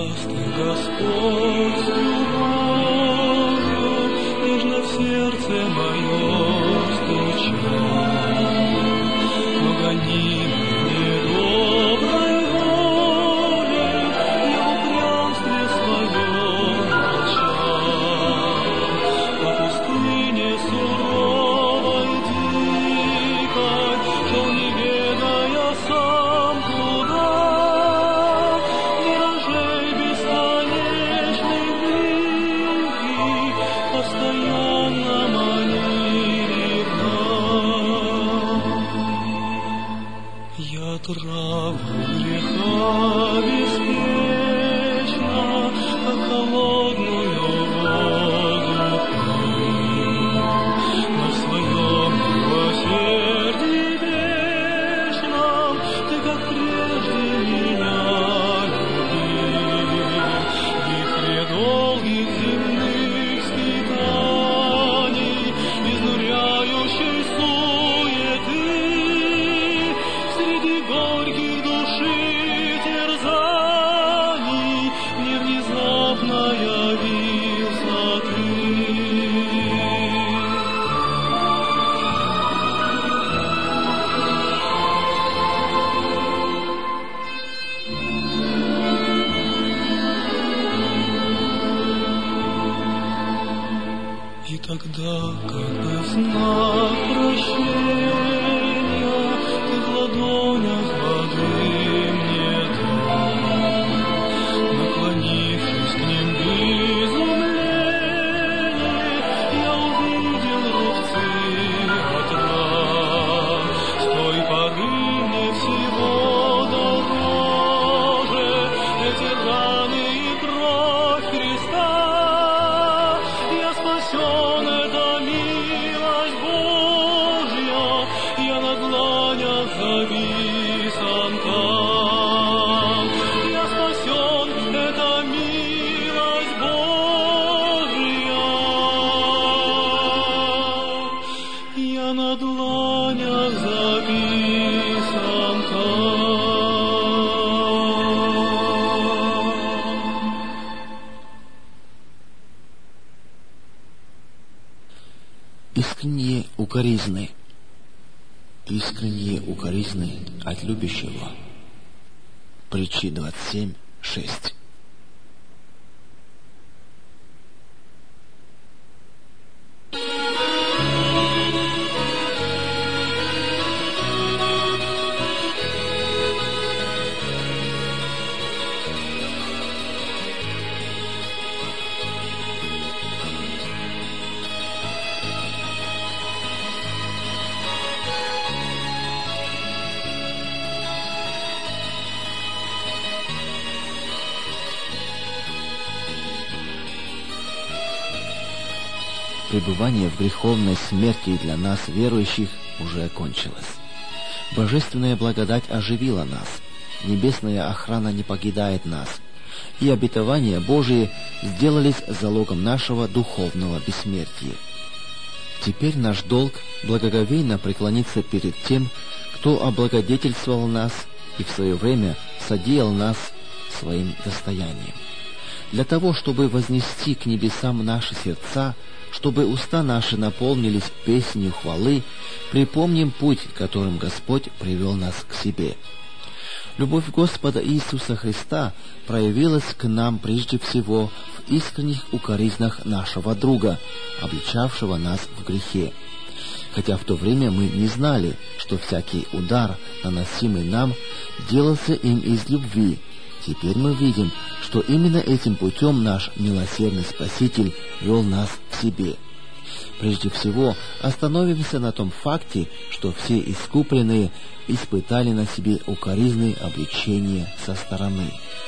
часто Господь с любовью нежно в сердце мое стучал, но гоним недоброй волей я в упрямстве своем молчал. По пустыне суровой дикой шел, не ведая сам куда, миражей бесконечных близких постоянно манили гнал. Я траву греха беспечно, как холодную воду пил, но в своем милосердии вечном ты, как прежде, меня любил. В вихре долгих земных скитаний, изнуряющей суеты, среди горьких души терзаний мне внезапно явился ты. И тогда, как бы в знак прощения, ты в ладонях воды мне дал. Наклонившись к ним в изумлении, я увидел рубцы от ран. С той поры мне всего дороже эти раны и кровь Христа. Я спасен, это милость Божья, я на дланях записан там. Я спасен, это милость Божья, я на дланях записан там. Искренние укоризны. Искренние укоризны от любящего. Притчи 27:6. Пребывание в греховной смерти для нас, верующих, уже окончилось. Божественная благодать оживила нас, небесная охрана не покидает нас, и обетования Божии сделались залогом нашего духовного бессмертия. Теперь наш долг благоговейно преклониться перед тем, кто облагодетельствовал нас и в свое время содеял нас своим достоянием. Для того, чтобы вознести к небесам наши сердца, чтобы уста наши наполнились песнью хвалы, припомним путь, которым Господь привел нас к себе. Любовь Господа Иисуса Христа проявилась к нам прежде всего в искренних укоризнах нашего друга, обличавшего нас в грехе. Хотя в то время мы не знали, что всякий удар, наносимый нам, делался им из любви, теперь мы видим, что именно этим путем наш милосердный Спаситель вел нас к себе. Прежде всего, остановимся на том факте, что все искупленные испытали на себе укоризны обличения со стороны.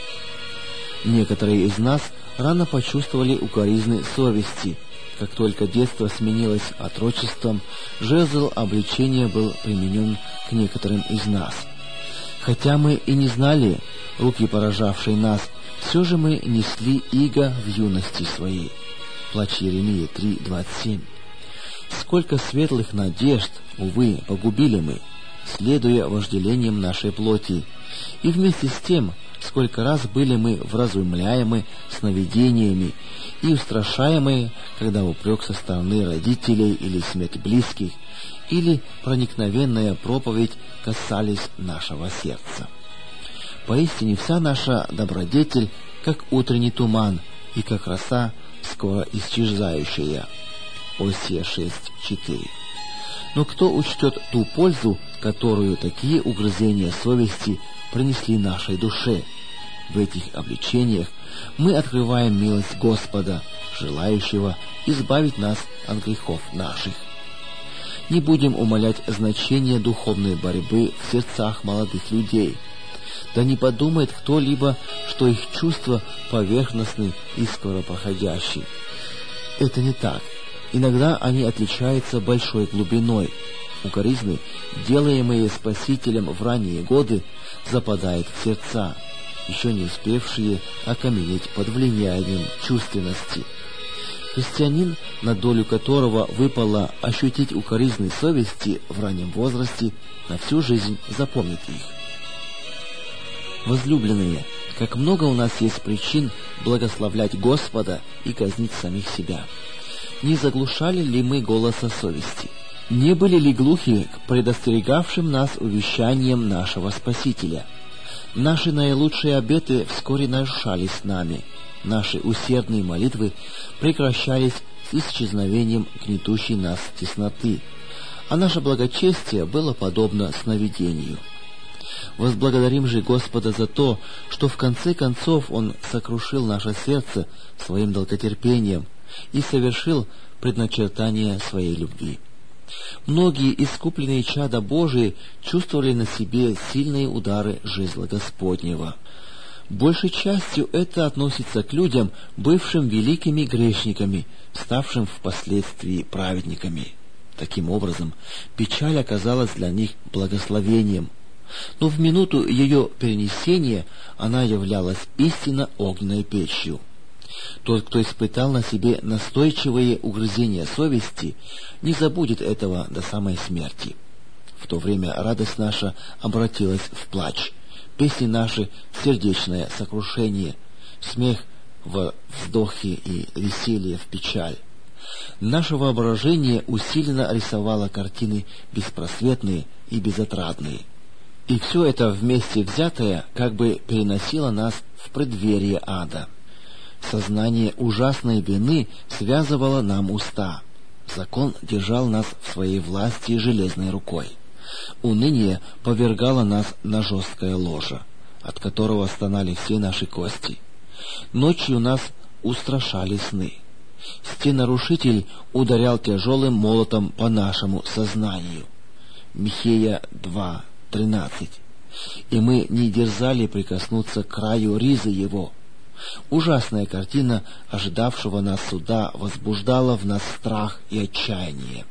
Некоторые из нас рано почувствовали укоризны совести. Как только детство сменилось отрочеством, жезл обличения был применен к некоторым из нас. Хотя мы и не знали руки, поражавшей нас, все же мы несли иго в юности своей. Плач Иеремии 3:27. Сколько светлых надежд, увы, погубили мы, следуя вожделениям нашей плоти, и вместе с тем, Сколько раз были мы вразумляемы сновидениями и устрашаемы, когда упрек со стороны родителей или смерть близких, или проникновенная проповедь касались нашего сердца. Поистине вся наша добродетель, как утренний туман, и как роса, скоро исчезающая. Осия 6:4. Но кто учтет ту пользу, которую такие угрызения совести принесли нашей душе? В этих обличениях мы открываем милость Господа, желающего избавить нас от грехов наших. Не будем умалять значение духовной борьбы в сердцах молодых людей. Да не подумает кто-либо, что их чувства поверхностны и скоропроходящие. Это не так. Иногда они отличаются большой глубиной. Укоризны, делаемые Спасителем в ранние годы, западают в сердца, еще не успевшие окаменеть под влиянием чувственности. Христианин, на долю которого выпало ощутить укоризны совести в раннем возрасте, на всю жизнь запомнит их. Возлюбленные, как много у нас есть причин благословлять Господа и казнить самих себя. Не заглушали ли мы голоса совести? Не были ли глухи к предостерегавшим нас увещаниям нашего Спасителя? Наши наилучшие обеты вскоре нарушались нами. Наши усердные молитвы прекращались с исчезновением гнетущей нас тесноты, а наше благочестие было подобно сновидению. Возблагодарим же Господа за то, что в конце концов Он сокрушил наше сердце Своим долготерпением и совершил предначертание Своей любви. Многие искупленные чада Божии чувствовали на себе сильные удары жезла Господнего. Большей частью это относится к людям, бывшим великими грешниками, ставшим впоследствии праведниками. Таким образом, печаль оказалась для них благословением. Но в минуту ее перенесения она являлась истинно огненной печью. Тот, кто испытал на себе настойчивые угрызения совести, не забудет этого до самой смерти. В то время радость наша обратилась в плач, песни наши в сердечное сокрушение, смех во вздохе и веселье в печаль. Наше воображение усиленно рисовало картины беспросветные и безотрадные. И все это вместе взятое как бы переносило нас в преддверие ада. Сознание ужасной вины связывало нам уста. Закон держал нас в своей власти железной рукой. Уныние повергало нас на жесткое ложе, от которого стонали все наши кости. Ночью нас устрашали сны. Стенарушитель ударял тяжелым молотом по нашему сознанию. Михея 2:13. И мы не дерзали прикоснуться к краю ризы его. Ужасная картина ожидавшего нас суда возбуждала в нас страх и отчаяние.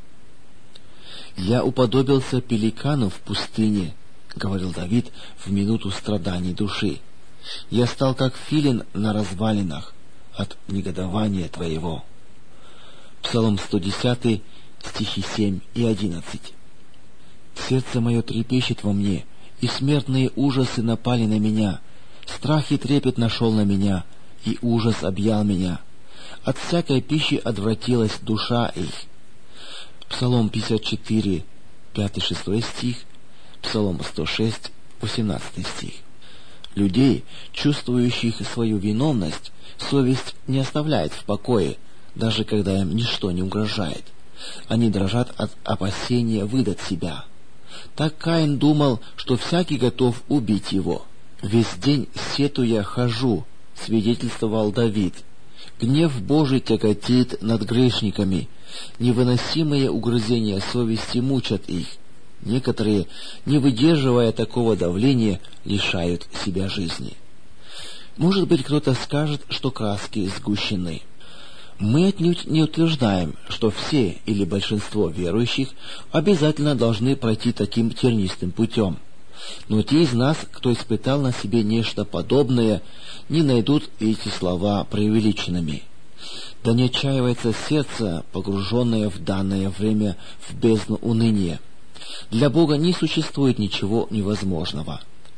«Я уподобился пеликану в пустыне», — говорил Давид в минуту страданий души. «Я стал как филин на развалинах от негодования твоего». Псалом 110, стихи 7 и 11. «Сердце мое трепещет во мне, и смертные ужасы напали на меня. Страх и трепет нашел на меня, и ужас объял меня. От всякой пищи отвратилась душа их». Псалом 54, 5-6 стих, Псалом 106, 18 стих. Людей, чувствующих свою виновность, совесть не оставляет в покое, даже когда им ничто не угрожает. Они дрожат от опасения выдать себя. Так Каин думал, что всякий готов убить его. «Весь день сетуя хожу», — свидетельствовал Давид. «Гнев Божий тяготеет над грешниками. Невыносимые угрызения совести мучат их. Некоторые, не выдерживая такого давления, лишают себя жизни». Может быть, кто-то скажет, что краски сгущены. Мы отнюдь не утверждаем, что все или большинство верующих обязательно должны пройти таким тернистым путем. Но те из нас, кто испытал на себе нечто подобное, не найдут эти слова преувеличенными. Да не отчаивается сердце, погруженное в данное время в бездну уныния. Для Бога не существует ничего невозможного.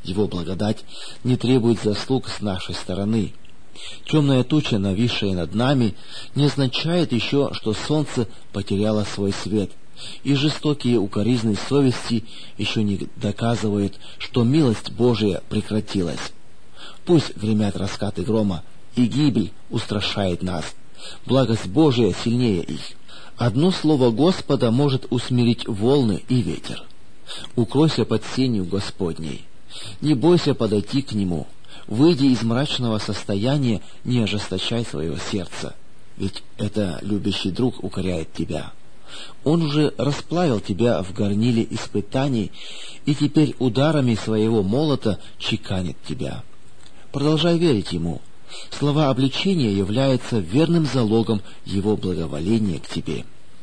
Его благодать не требует заслуг с нашей стороны. Темная туча, нависшая над нами, не означает еще, что солнце потеряло свой свет, и жестокие укоризны совести еще не доказывают, что милость Божия прекратилась. Пусть гремят раскаты грома, и гибель устрашает нас. Благость Божия сильнее их. Одно слово Господа может усмирить волны и ветер. Укройся под сенью Господней. Не бойся подойти к Нему. Выйди из мрачного состояния, не ожесточай своего сердца, ведь это любящий друг укоряет тебя. Он уже расплавил тебя в горниле испытаний и теперь ударами своего молота чеканит тебя. Продолжай верить Ему. Слова обличения являются верным залогом Его благоволения к тебе.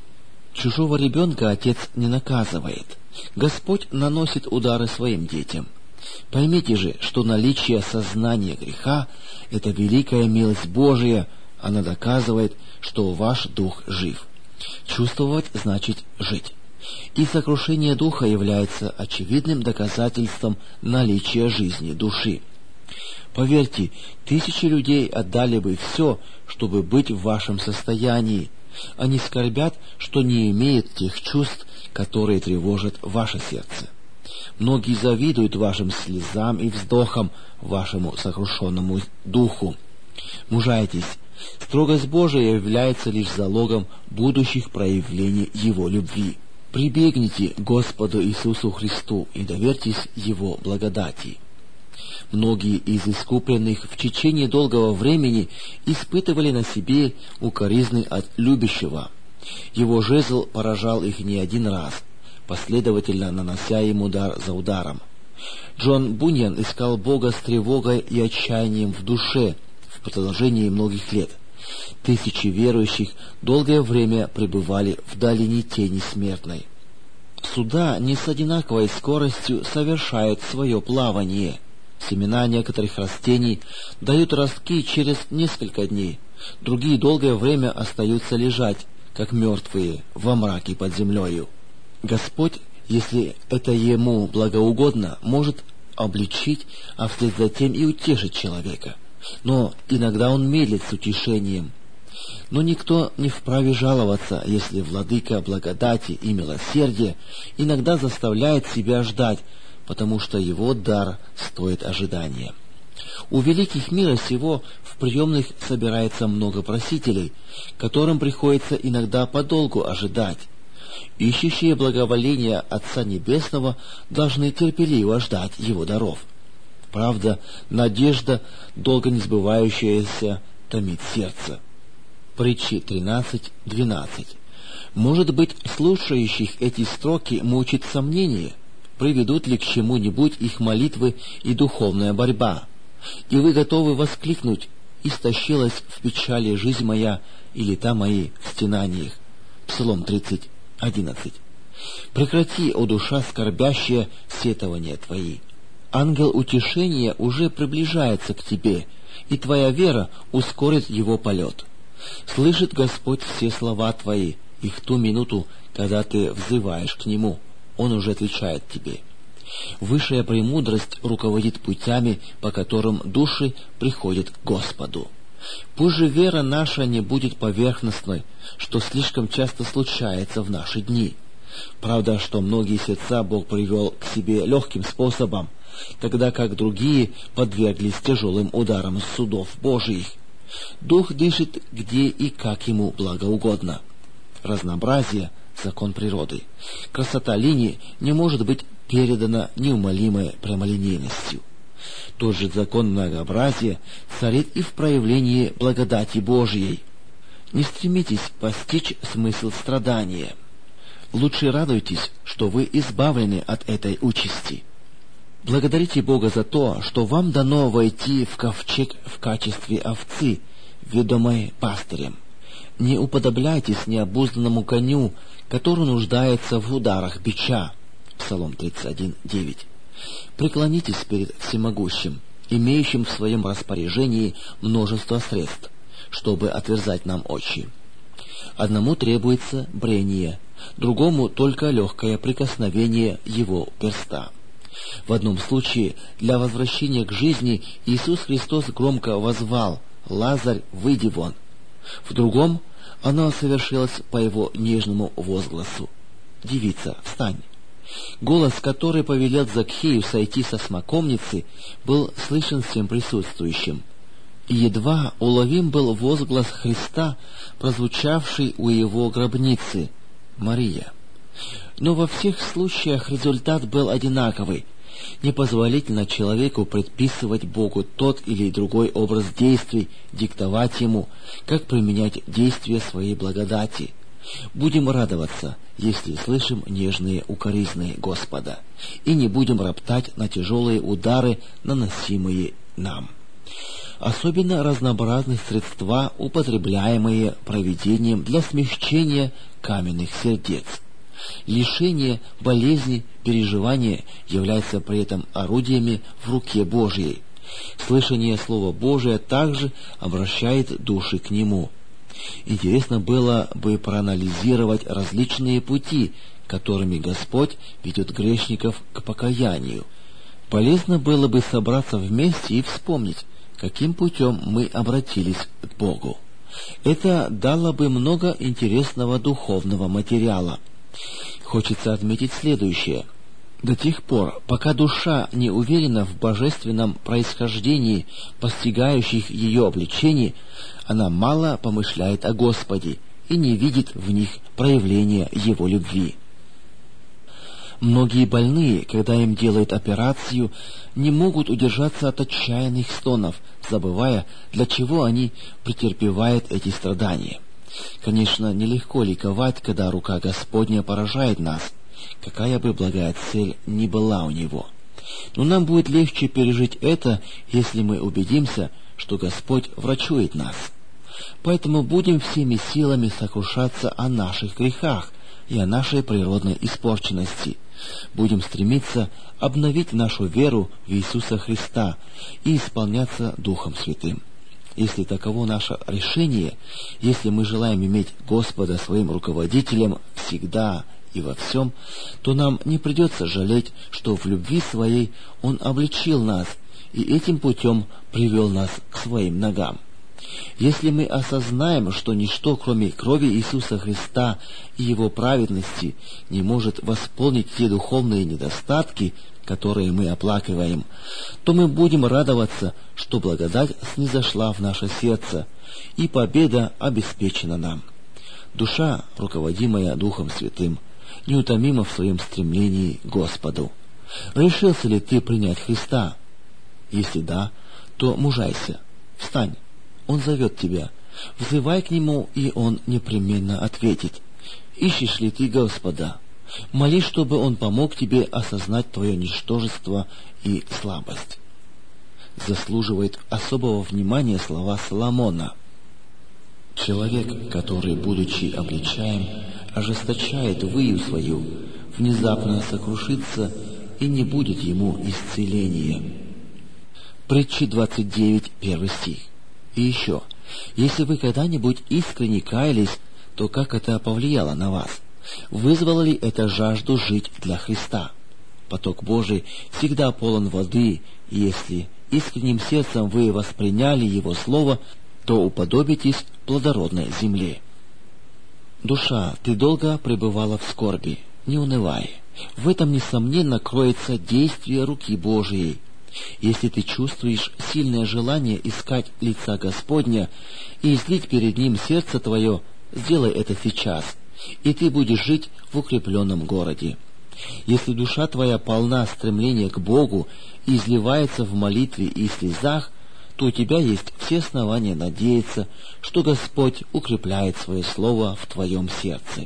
Чужого ребенка Отец не наказывает. Господь наносит удары своим детям. Поймите же, что наличие сознания греха — это великая милость Божия, она доказывает, что ваш дух жив. Чувствовать значит жить. И сокрушение духа является очевидным доказательством наличия жизни души. Поверьте, тысячи людей отдали бы все, чтобы быть в вашем состоянии. Они скорбят, что не имеют тех чувств, которые тревожат ваше сердце. Многие завидуют вашим слезам и вздохам, вашему сокрушенному духу. Мужайтесь. Строгость Божия является лишь залогом будущих проявлений Его любви. Прибегните к Господу Иисусу Христу и доверьтесь Его благодати. Многие из искупленных в течение долгого времени испытывали на себе укоризны от любящего. Его жезл поражал их не один раз, последовательно нанося им удар за ударом. Джон Буньян искал Бога с тревогой и отчаянием в душе в продолжении многих лет. Тысячи верующих долгое время пребывали в долине тени смертной. Суда не с одинаковой скоростью совершают свое плавание. Семена некоторых растений дают ростки через несколько дней, другие долгое время остаются лежать, как мертвые, во мраке под землею. Господь, если это Ему благоугодно, может обличить, а вслед за тем и утешить человека. Но иногда Он медлит с утешением. Но никто не вправе жаловаться, если Владыка благодати и милосердия иногда заставляет себя ждать, потому что Его дар стоит ожидания. У великих мира сего в приемных собирается много просителей, которым приходится иногда подолгу ожидать. Ищущие благоволения Отца Небесного должны терпеливо ждать Его даров. Правда, надежда, долго не сбывающаяся, томит сердце. Притчи 13:12. Может быть, слушающих эти строки мучит сомнение, приведут ли к чему-нибудь их молитвы и духовная борьба, и вы готовы воскликнуть: «Истощилась в печали жизнь моя, и лета мои в стенаниях». Псалом 30:11. Прекрати, о душа скорбящая, сетования твои. Ангел утешения уже приближается к тебе, и твоя вера ускорит его полет. Слышит Господь все слова твои, и в ту минуту, когда ты взываешь к Нему, Он уже отвечает тебе. Высшая премудрость руководит путями, по которым души приходят к Господу. Пусть же вера наша не будет поверхностной, что слишком часто случается в наши дни. Правда, что многие сердца Бог привел к себе легким способом, тогда как другие подверглись тяжелым ударам судов Божиих. Дух дышит где и как ему благоугодно. Разнообразие — закон природы. Красота линий не может быть передана неумолимой прямолинейностью. Тот же закон многообразия царит и в проявлении благодати Божьей. Не стремитесь постичь смысл страдания. Лучше радуйтесь, что вы избавлены от этой участи. Благодарите Бога за то, что вам дано войти в ковчег в качестве овцы, ведомой пастырем. Не уподобляйтесь необузданному коню, который нуждается в ударах бича. Псалом 31:9. Преклонитесь перед всемогущим, имеющим в своем распоряжении множество средств, чтобы отверзать нам очи. Одному требуется брение, другому только легкое прикосновение его перста. В одном случае, для возвращения к жизни, Иисус Христос громко воззвал: «Лазарь, выйди вон!». В другом оно совершилось по его нежному возгласу: «Девица, встань!». Голос, который повелел Закхею сойти со смоковницы, был слышен всем присутствующим. И едва уловим был возглас Христа, прозвучавший у его гробницы: «Мария». Но во всех случаях результат был одинаковый. Непозволительно человеку предписывать Богу тот или другой образ действий, диктовать Ему, как применять действия своей благодати. Будем радоваться, если слышим нежные укоризны Господа, и не будем роптать на тяжелые удары, наносимые нам. Особенно разнообразны средства, употребляемые провидением для смягчения каменных сердец. Лишение, болезни, переживания являются при этом орудиями в руке Божьей. Слышание Слова Божия также обращает души к Нему. Интересно было бы проанализировать различные пути, которыми Господь ведет грешников к покаянию. Полезно было бы собраться вместе и вспомнить, каким путем мы обратились к Богу. Это дало бы много интересного духовного материала. Хочется отметить следующее. До тех пор, пока душа не уверена в божественном происхождении постигающих ее обличений, она мало помышляет о Господе и не видит в них проявления Его любви. Многие больные, когда им делают операцию, не могут удержаться от отчаянных стонов, забывая, для чего они претерпевают эти страдания. Конечно, нелегко ликовать, когда рука Господня поражает нас, какая бы благая цель ни была у Него. Но нам будет легче пережить это, если мы убедимся, что Господь врачует нас. Поэтому будем всеми силами сокрушаться о наших грехах и о нашей природной испорченности. Будем стремиться обновить нашу веру в Иисуса Христа и исполняться Духом Святым. Если таково наше решение, если мы желаем иметь Господа своим руководителем всегда и во всем, то нам не придется жалеть, что в любви своей Он обличил нас и этим путем привел нас к своим ногам. Если мы осознаем, что ничто, кроме крови Иисуса Христа и Его праведности, не может восполнить те духовные недостатки, которые мы оплакиваем, то мы будем радоваться, что благодать снизошла в наше сердце, и победа обеспечена нам. Душа, руководимая Духом Святым, неутомима в своем стремлении к Господу. Решился ли ты принять Христа? Если да, то мужайся, встань, Он зовет тебя, взывай к Нему, и Он непременно ответит. Ищешь ли ты Господа? Молись, чтобы Он помог тебе осознать твое ничтожество и слабость. Заслуживает особого внимания слова Соломона. Человек, который, будучи обличаем, ожесточает выю свою, внезапно сокрушится, и не будет ему исцеления. Притчи 29, 1 стих. И еще, если вы когда-нибудь искренне каялись, то как это повлияло на вас? Вызвало ли это жажду жить для Христа? Поток Божий всегда полон воды, и если искренним сердцем вы восприняли Его Слово, то уподобитесь плодородной земле. Душа, ты долго пребывала в скорби, не унывай. В этом, несомненно, кроется действие руки Божией. Если ты чувствуешь сильное желание искать лица Господня и излить перед Ним сердце твое, сделай это сейчас, и ты будешь жить в укрепленном городе. Если душа твоя полна стремления к Богу и изливается в молитве и слезах, то у тебя есть все основания надеяться, что Господь укрепляет свое слово в твоем сердце.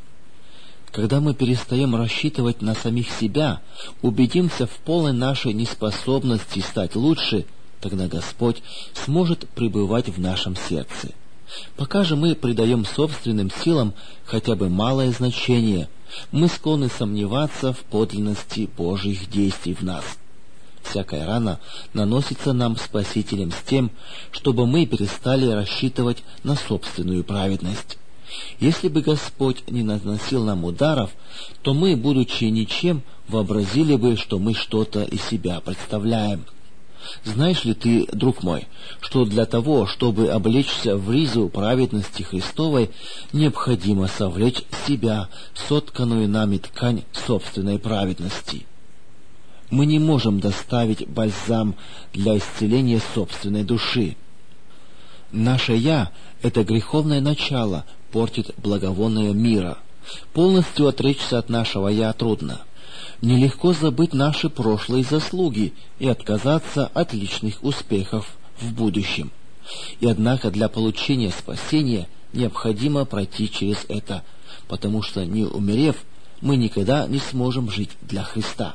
Когда мы перестаем рассчитывать на самих себя, убедимся в полной нашей неспособности стать лучше, тогда Господь сможет пребывать в нашем сердце. Пока же мы придаем собственным силам хотя бы малое значение, мы склонны сомневаться в подлинности Божьих действий в нас. Всякая рана наносится нам Спасителем с тем, чтобы мы перестали рассчитывать на собственную праведность. Если бы Господь не наносил нам ударов, то мы, будучи ничем, вообразили бы, что мы что-то из себя представляем. Знаешь ли ты, друг мой, что для того, чтобы облечься в ризу праведности Христовой, необходимо совлечь с себя сотканную нами ткань собственной праведности? Мы не можем доставить бальзам для исцеления собственной души. Наше «я» — это греховное начало, портит благовоние мира. Полностью отречься от нашего «я» трудно. Нелегко забыть наши прошлые заслуги и отказаться от личных успехов в будущем. И однако для получения спасения необходимо пройти через это, потому что, не умерев, мы никогда не сможем жить для Христа.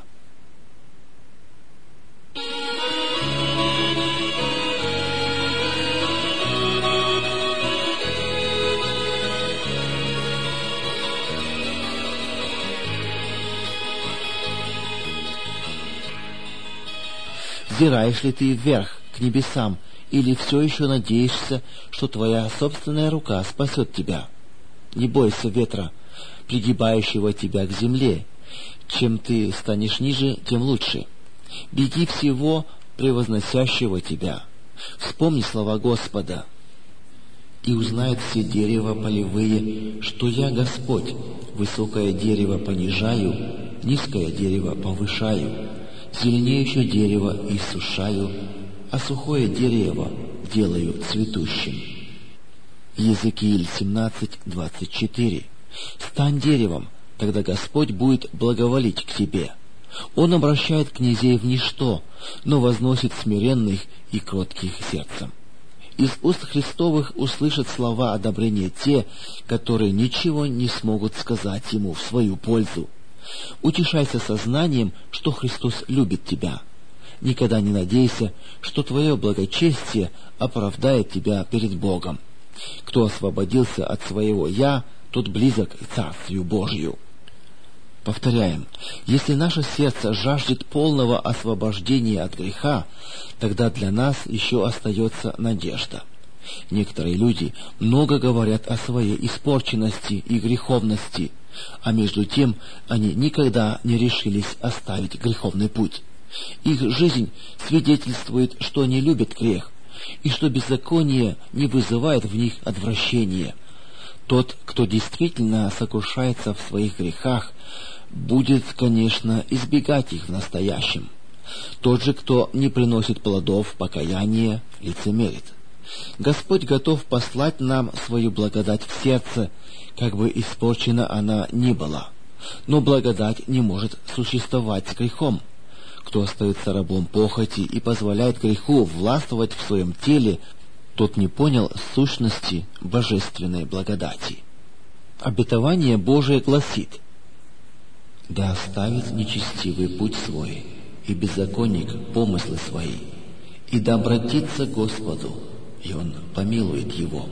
Взираешь ли ты вверх, к небесам, или все еще надеешься, что твоя собственная рука спасет тебя? Не бойся ветра, пригибающего тебя к земле. Чем ты станешь ниже, тем лучше. Беги всего превозносящего тебя. Вспомни слова Господа. «И узнают все дерева полевые, что я Господь, высокое дерево понижаю, низкое дерево повышаю, зеленеющее дерево иссушаю, а сухое дерево делаю цветущим». Иезекииль 17:24. «Стань деревом, тогда Господь будет благоволить к тебе. Он обращает князей в ничто, но возносит смиренных и кротких сердцем». Из уст Христовых услышат слова одобрения те, которые ничего не смогут сказать Ему в свою пользу. Утешайся сознанием, что Христос любит тебя. Никогда не надейся, что твое благочестие оправдает тебя перед Богом. Кто освободился от своего «я», тот близок к Царствию Божию. Повторяем, если наше сердце жаждет полного освобождения от греха, тогда для нас еще остается надежда. Некоторые люди много говорят о своей испорченности и греховности, а между тем они никогда не решились оставить греховный путь. Их жизнь свидетельствует, что они любят грех, и что беззаконие не вызывает в них отвращения. Тот, кто действительно сокрушается в своих грехах, будет, конечно, избегать их в настоящем. Тот же, кто не приносит плодов покаяния, лицемерит. Господь готов послать нам свою благодать в сердце, как бы испорчена она ни была. Но благодать не может существовать с грехом. Кто остается рабом похоти и позволяет греху властвовать в своем теле, тот не понял сущности божественной благодати. Обетование Божие гласит: «Да оставит нечестивый путь свой, и беззаконник помыслы свои, и да обратится к Господу, и Он помилует его».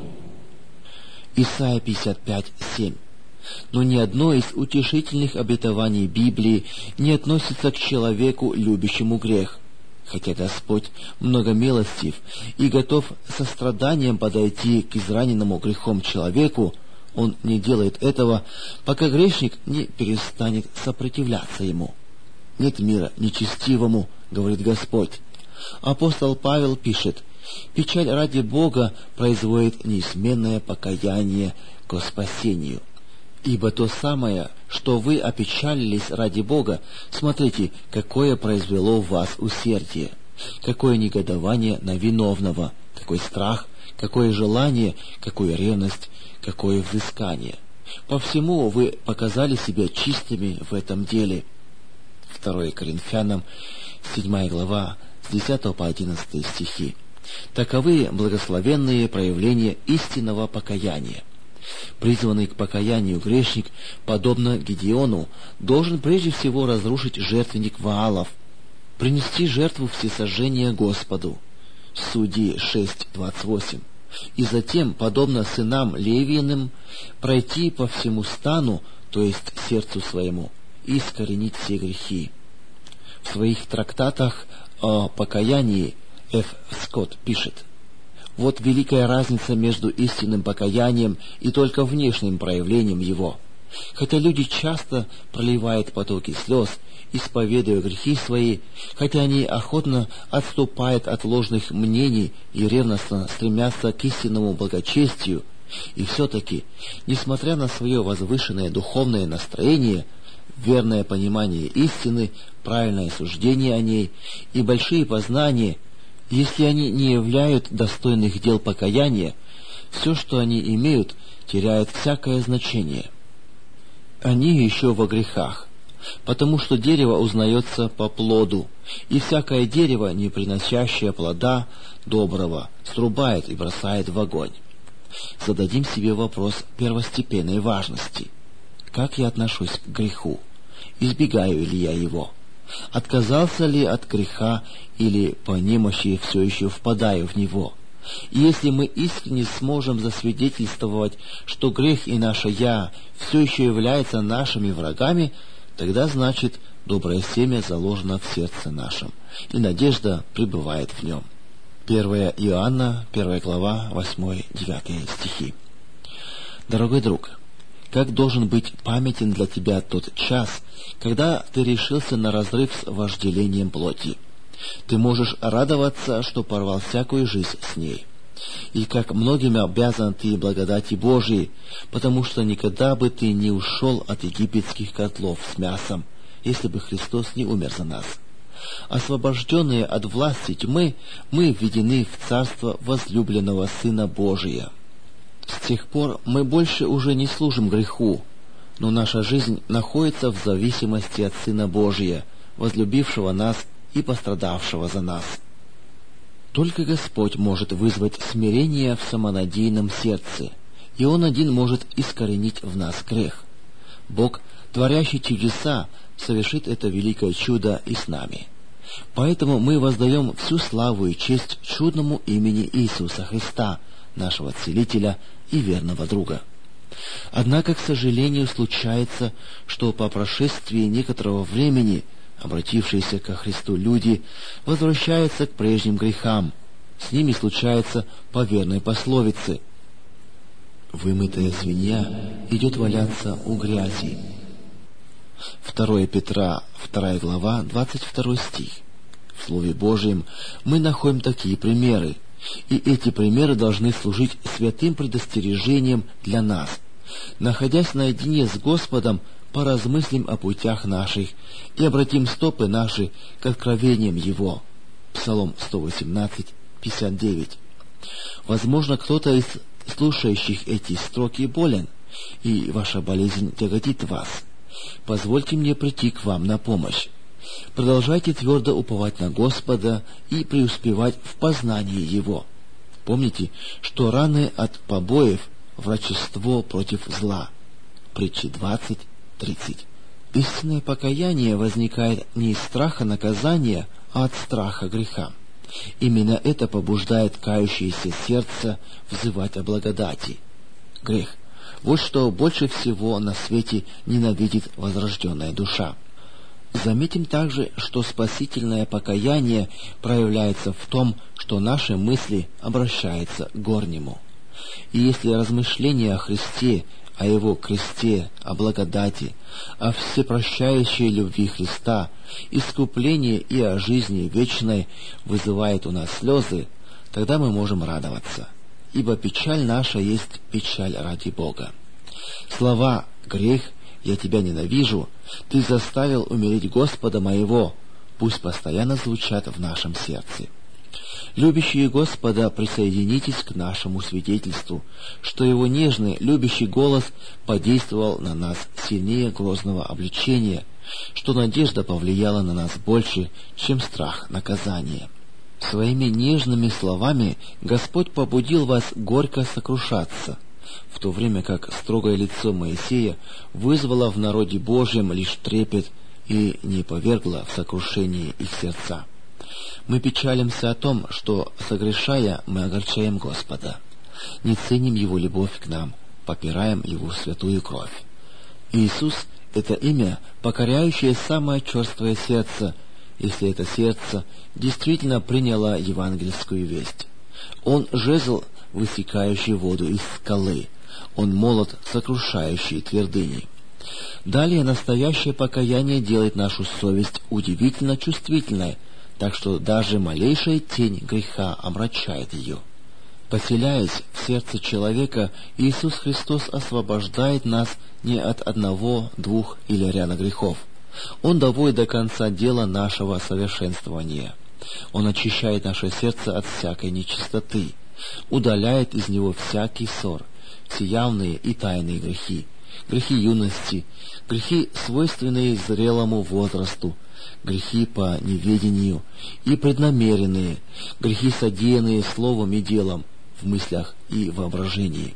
Исайя 55:7. Но ни одно из утешительных обетований Библии не относится к человеку, любящему грех. Хотя Господь многомилостив и готов со страданием подойти к израненному грехом человеку, Он не делает этого, пока грешник не перестанет сопротивляться Ему. «Нет мира нечестивому, — говорит Господь». Апостол Павел пишет: «Печаль ради Бога производит неизменное покаяние ко спасению». Ибо то самое, что вы опечалились ради Бога, смотрите, какое произвело в вас усердие, какое негодование на виновного, какой страх, какое желание, какую ревность, какое взыскание. По всему вы показали себя чистыми в этом деле. 2 Коринфянам 7 глава, с 10 по 11 стихи. Таковы благословенные проявления истинного покаяния. Призванный к покаянию грешник, подобно Гедеону, должен прежде всего разрушить жертвенник Ваалов, принести жертву всесожжения Господу. Судьи 6:28. И затем, подобно сынам Левииным, пройти по всему стану, то есть сердцу своему, и искоренить все грехи. В своих трактатах о покаянии Ф. Скотт пишет: Вот великая разница между истинным покаянием и только внешним проявлением его. Хотя люди часто проливают потоки слез, исповедуя грехи свои, хотя они охотно отступают от ложных мнений и ревностно стремятся к истинному благочестию, и все-таки, несмотря на свое возвышенное духовное настроение, верное понимание истины, правильное суждение о ней и большие познания, если они не являют достойных дел покаяния, все, что они имеют, теряет всякое значение. Они еще во грехах, потому что дерево узнается по плоду, и всякое дерево, не приносящее плода доброго, срубает и бросает в огонь. Зададим себе вопрос первостепенной важности. Как я отношусь к греху? Избегаю ли я его? Отказался ли от греха или по немощи все еще впадаю в него? И если мы искренне сможем засвидетельствовать, что грех и наше «я» все еще являются нашими врагами, тогда, значит, доброе семя заложено в сердце нашем, и надежда пребывает в нем. 1 Иоанна, 1 глава, 8-9 стихи. Дорогой друг, как должен быть памятен для тебя тот час, когда ты решился на разрыв с вожделением плоти. Ты можешь радоваться, что порвал всякую жизнь с ней. И как многим обязан ты благодати Божией, потому что никогда бы ты не ушел от египетских котлов с мясом, если бы Христос не умер за нас. Освобожденные от власти тьмы, мы введены в царство возлюбленного Сына Божия. С тех пор мы больше уже не служим греху, но наша жизнь находится в зависимости от Сына Божия, возлюбившего нас и пострадавшего за нас. Только Господь может вызвать смирение в самонадеянном сердце, и Он один может искоренить в нас грех. Бог, творящий чудеса, совершит это великое чудо и с нами. Поэтому мы воздаем всю славу и честь чудному имени Иисуса Христа, нашего Целителя и верного друга. Однако, к сожалению, случается, что по прошествии некоторого времени обратившиеся ко Христу люди возвращаются к прежним грехам. С ними случается по верной пословице: «Вымытая свинья идет валяться у грязи». 2 Петра, 2 глава, 22 стих. В Слове Божьем мы находим такие примеры, и эти примеры должны служить святым предостережением для нас. Находясь наедине с Господом, поразмыслим о путях наших и обратим стопы наши к откровениям Его. Псалом 118, 59. Возможно, кто-то из слушающих эти строки болен, и ваша болезнь тяготит вас. Позвольте мне прийти к вам на помощь. Продолжайте твердо уповать на Господа и преуспевать в познании Его. Помните, что раны от побоев — врачество против зла. Притчи 20:30. Истинное покаяние возникает не из страха наказания, а от страха греха. Именно это побуждает кающееся сердце взывать о благодати. Грех — вот что больше всего на свете ненавидит возрожденная душа. Заметим также, что спасительное покаяние проявляется в том, что наши мысли обращаются к горнему. И если размышления о Христе, о Его кресте, о благодати, о всепрощающей любви Христа, искуплении и о жизни вечной вызывает у нас слезы, тогда мы можем радоваться, ибо печаль наша есть печаль ради Бога. Слова «грех», «я тебя ненавижу», «ты заставил умереть Господа моего» пусть постоянно звучат в нашем сердце. Любящие Господа, присоединитесь к нашему свидетельству, что Его нежный, любящий голос подействовал на нас сильнее грозного обличения, что надежда повлияла на нас больше, чем страх наказания. Своими нежными словами Господь побудил вас горько сокрушаться, в то время как строгое лицо Моисея вызвало в народе Божьем лишь трепет и не повергло в сокрушение их сердца. Мы печалимся о том, что, согрешая, мы огорчаем Господа, не ценим Его любовь к нам, попираем Его святую кровь. Иисус — это имя, покоряющее самое черствое сердце, если это сердце действительно приняло евангельскую весть. Он жезл, высекающий воду из скалы. Он молот, сокрушающий твердыни. Далее настоящее покаяние делает нашу совесть удивительно чувствительной, так что даже малейшая тень греха омрачает ее. Поселяясь в сердце человека, Иисус Христос освобождает нас не от одного, двух или ряда грехов. Он доводит до конца дела нашего совершенствования. Он очищает наше сердце от всякой нечистоты, удаляет из него всякий ссор, все явные и тайные грехи, грехи юности, грехи, свойственные зрелому возрасту, грехи по неведению и преднамеренные, грехи, содеянные словом и делом, в мыслях и воображении.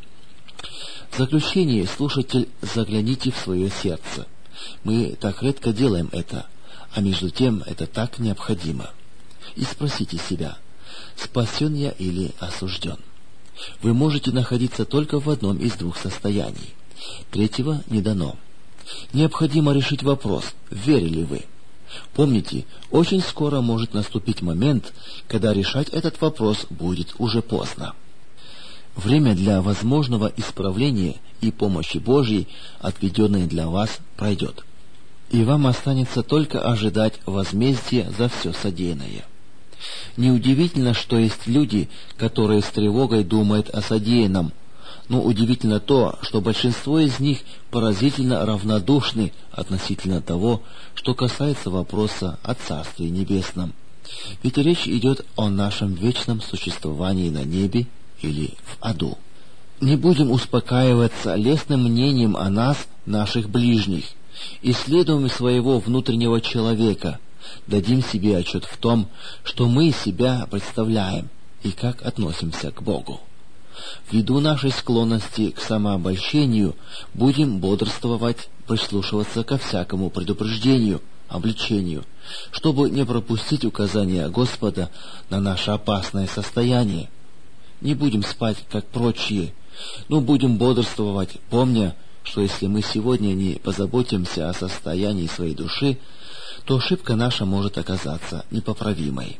В заключение, слушатель, загляните в свое сердце. Мы так редко делаем это, а между тем это так необходимо. И спросите себя, спасен я или осужден? Вы можете находиться только в одном из двух состояний. Третьего не дано. Необходимо решить вопрос, верили вы. Помните, очень скоро может наступить момент, когда решать этот вопрос будет уже поздно. Время для возможного исправления и помощи Божьей, отведенной для вас, пройдет. И вам останется только ожидать возмездия за все содеянное. Неудивительно, что есть люди, которые с тревогой думают о содеянном, но удивительно то, что большинство из них поразительно равнодушны относительно того, что касается вопроса о Царстве Небесном. Ведь речь идет о нашем вечном существовании на небе или в аду. Не будем успокаиваться лестным мнением о нас, наших ближних. Исследуем своего внутреннего человека, дадим себе отчет в том, что мы себя представляем и как относимся к Богу. Ввиду нашей склонности к самообольщению будем бодрствовать, прислушиваться ко всякому предупреждению, обличению, чтобы не пропустить указания Господа на наше опасное состояние. Не будем спать, как прочие, но будем бодрствовать, помня, что если мы сегодня не позаботимся о состоянии своей души, то ошибка наша может оказаться непоправимой.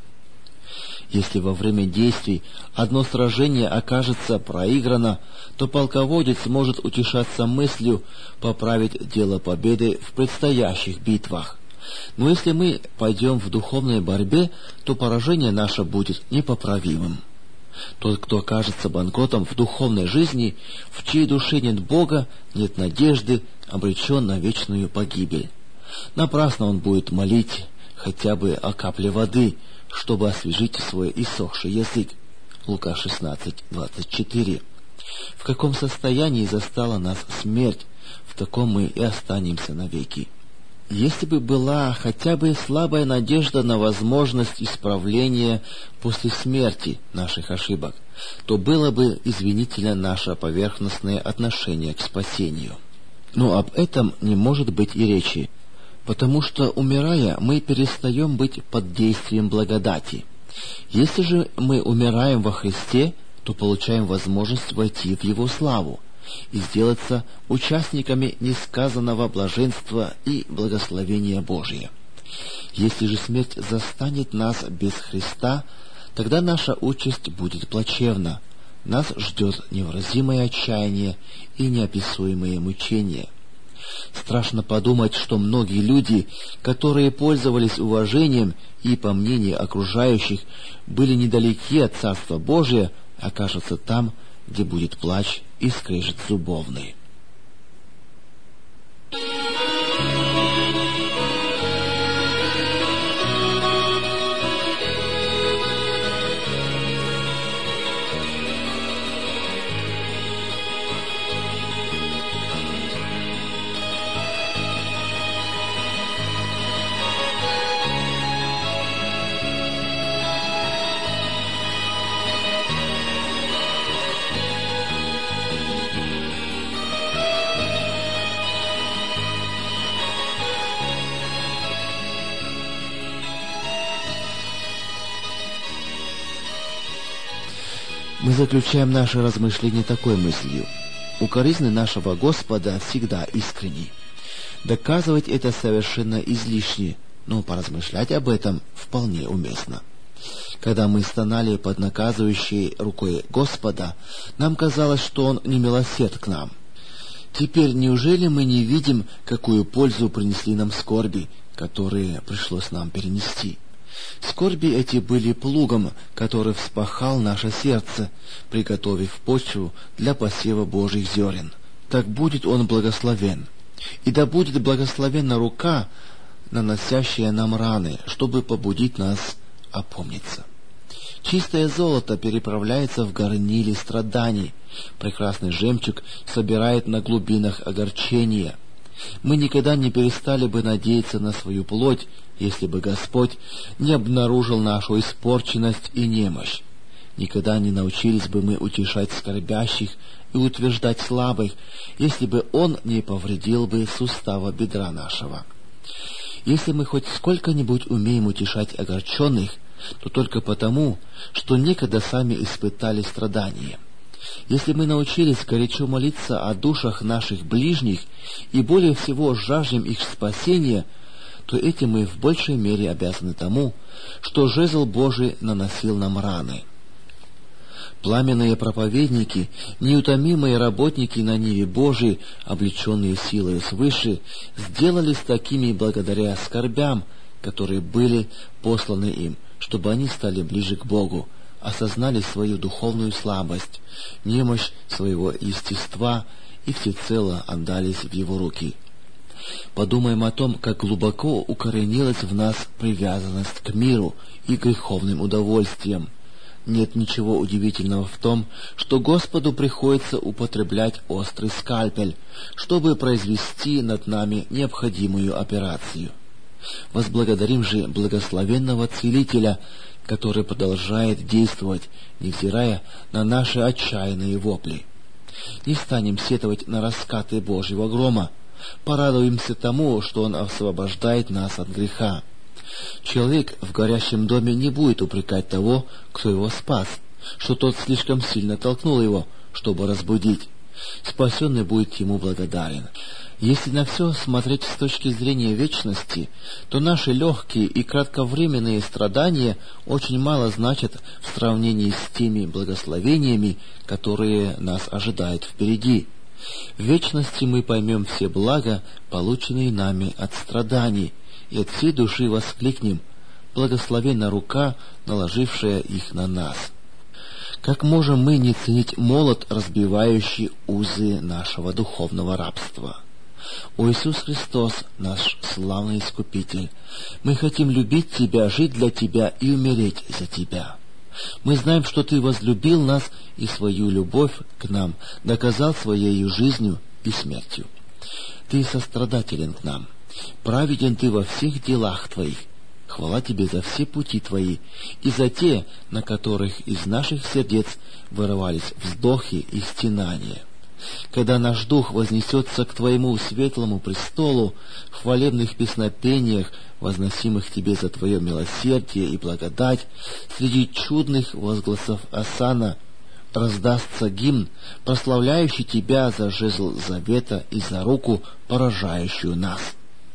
Если во время действий одно сражение окажется проиграно, то полководец может утешаться мыслью поправить дело победы в предстоящих битвах. Но если мы пойдем в духовной борьбе, то поражение наше будет непоправимым. Тот, кто окажется банкротом в духовной жизни, в чьей душе нет Бога, нет надежды, обречен на вечную погибель. Напрасно он будет молить хотя бы о капле воды, чтобы освежить свой иссохший язык. Лука 16:24. В каком состоянии застала нас смерть, в таком мы и останемся навеки. Если бы была хотя бы слабая надежда на возможность исправления после смерти наших ошибок, то было бы извинительно наше поверхностное отношение к спасению. Но об этом не может быть и речи, потому что, умирая, мы перестаем быть под действием благодати. Если же мы умираем во Христе, то получаем возможность войти в Его славу и сделаться участниками несказанного блаженства и благословения Божия. Если же смерть застанет нас без Христа, тогда наша участь будет плачевна. Нас ждет невыразимое отчаяние и неописуемые мучения. Страшно подумать, что многие люди, которые пользовались уважением и, по мнению окружающих, были недалеки от Царства Божия, окажутся там, где будет плач и скрежет зубовный. Мы заключаем наше размышление такой мыслью: укоризны нашего Господа всегда искренни. Доказывать это совершенно излишне, но поразмышлять об этом вполне уместно. Когда мы стонали под наказывающей рукой Господа, нам казалось, что Он не милосерд к нам. Теперь неужели мы не видим, какую пользу принесли нам скорби, которые пришлось нам перенести? Скорби эти были плугом, который вспахал наше сердце, приготовив почву для посева Божьих зерен. Так будет он благословен. И да будет благословенна рука, наносящая нам раны, чтобы побудить нас опомниться. Чистое золото переправляется в горниле страданий, прекрасный жемчуг собирает на глубинах огорчения. Мы никогда не перестали бы надеяться на свою плоть, если бы Господь не обнаружил нашу испорченность и немощь. Никогда не научились бы мы утешать скорбящих и утверждать слабых, если бы Он не повредил бы сустава бедра нашего. Если мы хоть сколько-нибудь умеем утешать огорченных, то только потому, что некогда сами испытали страдания. Если мы научились горячо молиться о душах наших ближних и более всего жаждем их спасения, то этим мы в большей мере обязаны тому, что жезл Божий наносил нам раны. Пламенные проповедники, неутомимые работники на ниве Божией, облеченные силой свыше, сделались такими благодаря скорбям, которые были посланы им, чтобы они стали ближе к Богу, осознали свою духовную слабость, немощь своего естества и всецело отдались в Его руки. Подумаем о том, как глубоко укоренилась в нас привязанность к миру и греховным удовольствиям. Нет ничего удивительного в том, что Господу приходится употреблять острый скальпель, чтобы произвести над нами необходимую операцию. Возблагодарим же благословенного Целителя, который продолжает действовать, невзирая на наши отчаянные вопли. Не станем сетовать на раскаты Божьего грома, порадуемся тому, что Он освобождает нас от греха. Человек в горящем доме не будет упрекать того, кто его спас, что тот слишком сильно толкнул его, чтобы разбудить. Спасенный будет ему благодарен. Если на все смотреть с точки зрения вечности, то наши легкие и кратковременные страдания очень мало значат в сравнении с теми благословениями, которые нас ожидают впереди. В вечности мы поймем все блага, полученные нами от страданий, и от всей души воскликнем: «Благословенна рука, наложившая их на нас». Как можем мы не ценить молот, разбивающий узы нашего духовного рабства? О Иисус Христос, наш славный Искупитель, мы хотим любить Тебя, жить для Тебя и умереть за Тебя. Мы знаем, что Ты возлюбил нас и свою любовь к нам доказал Своею жизнью и смертью. Ты сострадателен к нам. Праведен Ты во всех делах Твоих. Хвала Тебе за все пути Твои и за те, на которых из наших сердец вырывались вздохи и стенания. Когда наш дух вознесется к Твоему светлому престолу, в хвалебных песнопениях, возносимых Тебе за Твое милосердие и благодать, среди чудных возгласов осанна раздастся гимн, прославляющий Тебя за жезл завета и за руку, поражающую нас.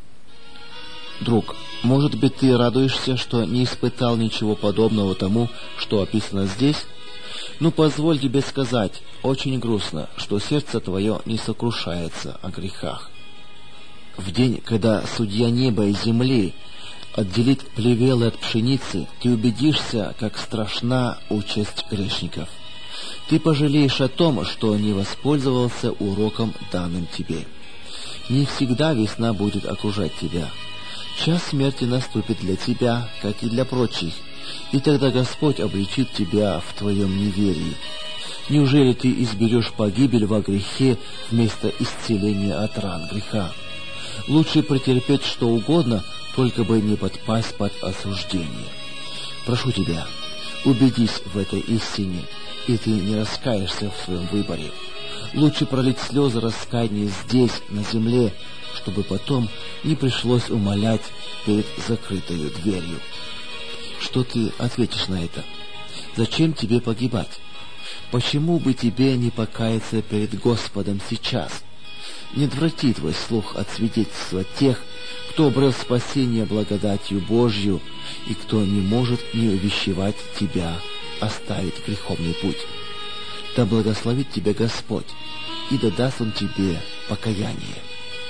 Друг, может быть, ты радуешься, что не испытал ничего подобного тому, что описано здесь? Ну, позволь тебе сказать, очень грустно, что сердце твое не сокрушается о грехах. В день, когда судья неба и земли отделит плевелы от пшеницы, ты убедишься, как страшна участь грешников. Ты пожалеешь о том, что не воспользовался уроком, данным тебе. Не всегда весна будет окружать тебя. Час смерти наступит для тебя, как и для прочих, и тогда Господь обличит тебя в твоем неверии. Неужели ты изберешь погибель во грехе вместо исцеления от ран греха? Лучше претерпеть что угодно, только бы не подпасть под осуждение. Прошу тебя, убедись в этой истине, и ты не раскаешься в своем выборе. Лучше пролить слезы раскаяния здесь, на земле, чтобы потом не пришлось умолять перед закрытой дверью. Что ты ответишь на это? Зачем тебе погибать? Почему бы тебе не покаяться перед Господом сейчас? Не отврати твой слух от свидетельства тех, кто обрел спасение благодатью Божью, и кто не может не увещевать тебя оставить греховный путь. Да благословит тебя Господь, и да даст Он тебе покаяние.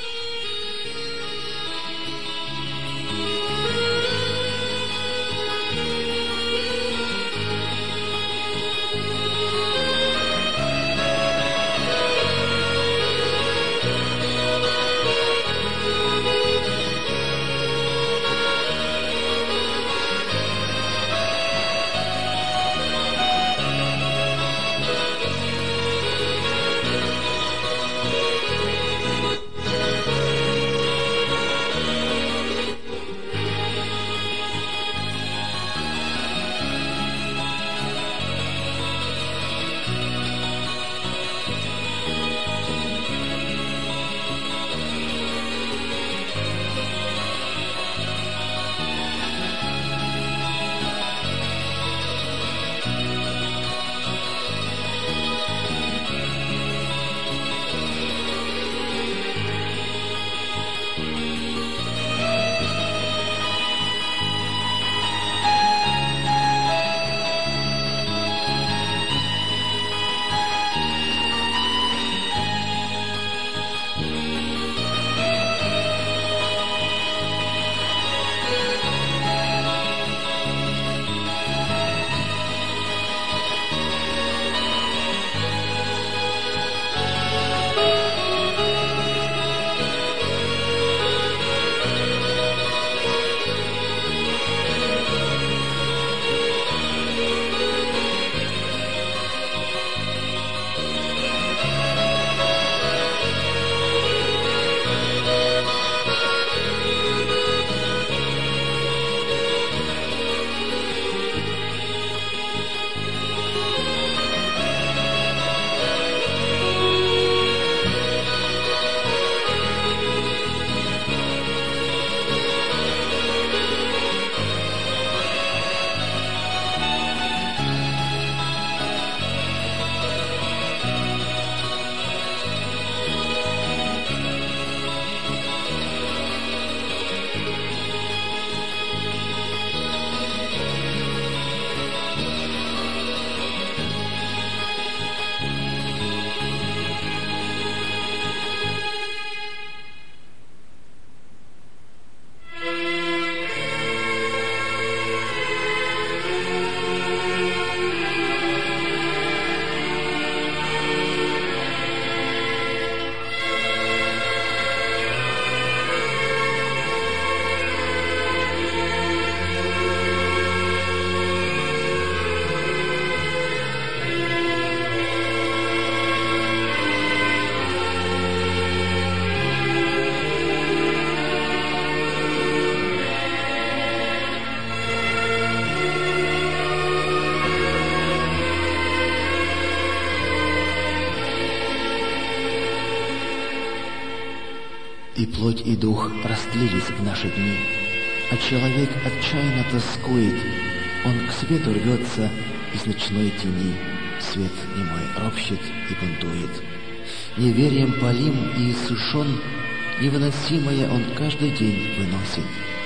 И плоть, и дух растлились в наши дни, а человек отчаянно тоскует, он к свету рвется из ночной тени, свет немой ропщет и бунтует. Неверием полим и иссушен, невыносимое он каждый день выносит,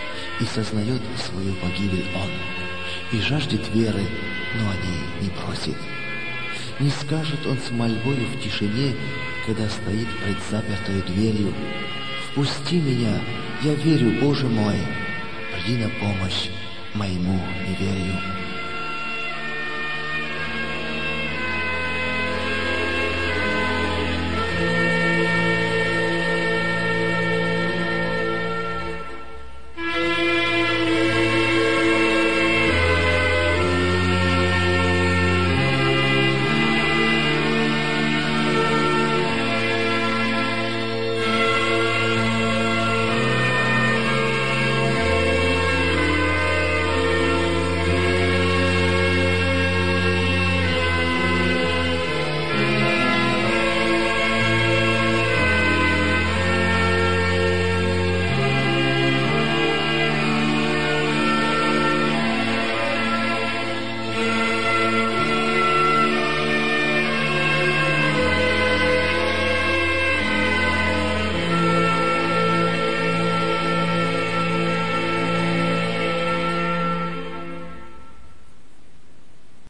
и сознает свою погибель он, и жаждет веры, но о ней не просит. Не скажет он с мольбою в тишине, когда стоит пред запертой дверью: «Впусти меня, я верю, Боже мой, приди на помощь моему неверию».